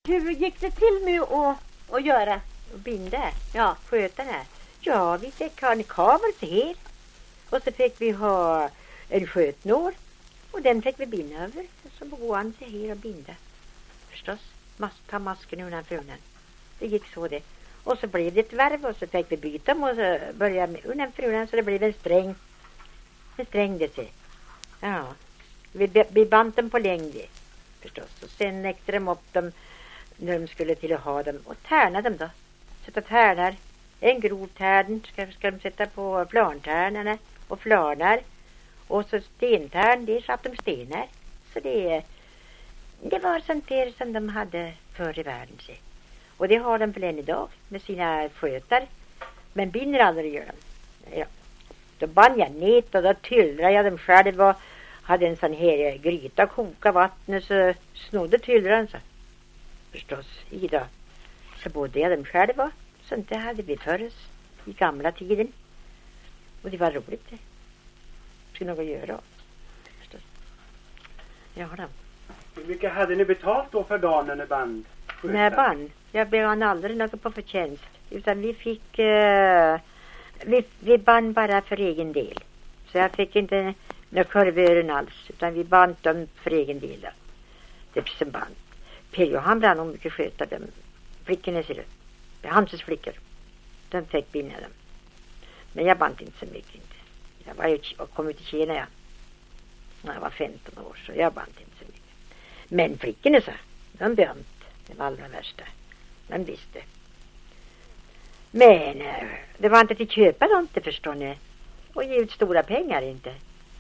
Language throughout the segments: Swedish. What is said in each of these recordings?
Hur gick det till med att göra? Och binda? Ja. Sköta den här? Ja, vi fick ha en kavel till här. Och så fick vi ha en skötnår. Och den fick vi binda över. Så gå an till här och binda. Förstås. Ta masken undan frunen. Det gick så det. Och så blev det ett varv och så fick vi byta dem och så började med undan frunen så det blev en sträng. En sträng det sig. Ja. Vi band dem på längd förstås. Och sen näckte de upp dem när de skulle till att ha dem. Och tärnade dem då. Sätta tärnar. En grov tärn ska de sätta på plantärnarna och flarnar. Och så stentärn, det satt de stenar. Så det var sånt där som de hade förr i världen. Och det har de väl än idag med sina skötar. Men binder aldrig gör de. Ja. Då band jag nät och då tyllrade jag dem själv och hade en sån här gryta och koka vattnet så snodde tyllran så. Förstås, i då. Så bodde jag dem själva. Sånt det hade vi förr i gamla tiden. Och det var roligt det. Skulle något göra. Förstås. Ja då. Hur mycket hade ni betalt då för dagen när ni band? När band? Jag blev aldrig något på förtjänst. Utan vi fick... vi band bara för egen del. Så jag fick inte några korvören alls. Utan vi band dem för egen del då. Det som band. Per han brann nog mycket sköta dem. Flickorna ser det. Hanses flickor. De fick binda dem. Men jag band inte så mycket. Inte. Jag var ju och kom ut i Kina när jag var 15 år. Så jag band inte så mycket. Men flickorna så. De band. Det var allra värsta. De visste. Men det var inte till köpa dem inte förstår ni. Och ge ut stora pengar inte.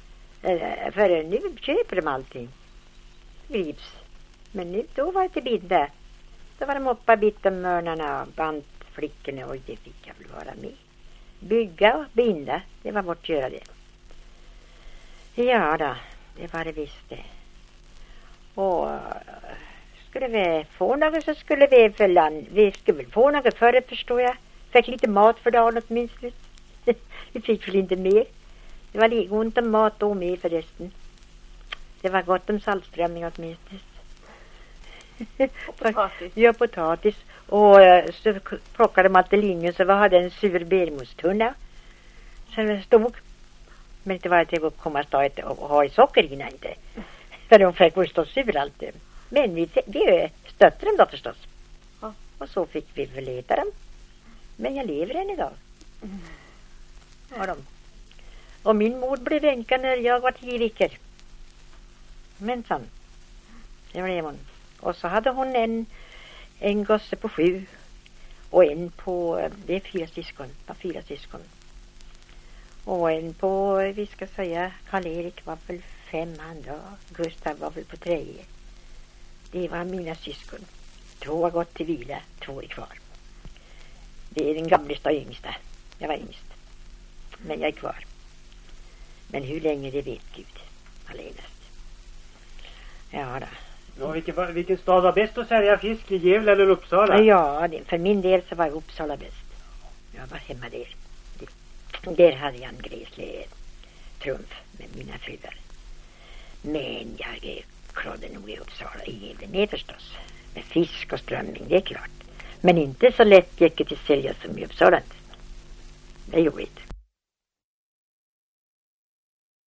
För nu köper de allting. Grips. Men nu då var det till binda. Då var de uppe bittemörnarna och band flickorna och det fick jag väl vara med. Bygga och binda. Det var vårt göra det. Ja då. Det var det visst det. Och skulle vi få något så skulle vi för land. Vi skulle väl få något förr förstår jag. Fick lite mat för dagen åtminstone. Vi fick väl inte mer. Det var lite ont om mat då med förresten. Det var gott om saltströmming åtminstone. Och potatis. Ja, potatis. Och så plockade de alltid linjen så vi hade en sur bermustunna. Så det stod. Men inte var det att komma stå och ha i socker innan inte. För de fick väl stå sur alltid. Men vi stötte dem då förstås. Ja. Och så fick vi väl äta dem. Men jag lever än idag. Ja, de. Och min mor blev änka när jag var 10 veckor. Men sen. Det blev hon. Och så hade hon en gosse på 7. Och en på, det är 4 syskon. Var 4 syskon. Och en på, vi ska säga, Karl-Erik var väl 5 han då. Gustav var väl på 3. Det var mina syskon. 2 har gått till vila, 2 är kvar. Det är den gamlaste och yngsta. Jag var yngst. Men jag är kvar. Men hur länge det vet Gud. Allenast. Ja då. Ja, vilken stad var bäst att sälja fisk i Gävle eller Uppsala? Ja, för min del så var Uppsala bäst. Jag var hemma där. Där hade jag en gräslig trumf med mina fruar. Men jag krådde nog i Uppsala i Gävle med förstås. Med fisk och strömming, det är klart. Men inte så lätt gick det till sälja som i Uppsala. Det är jobbigt.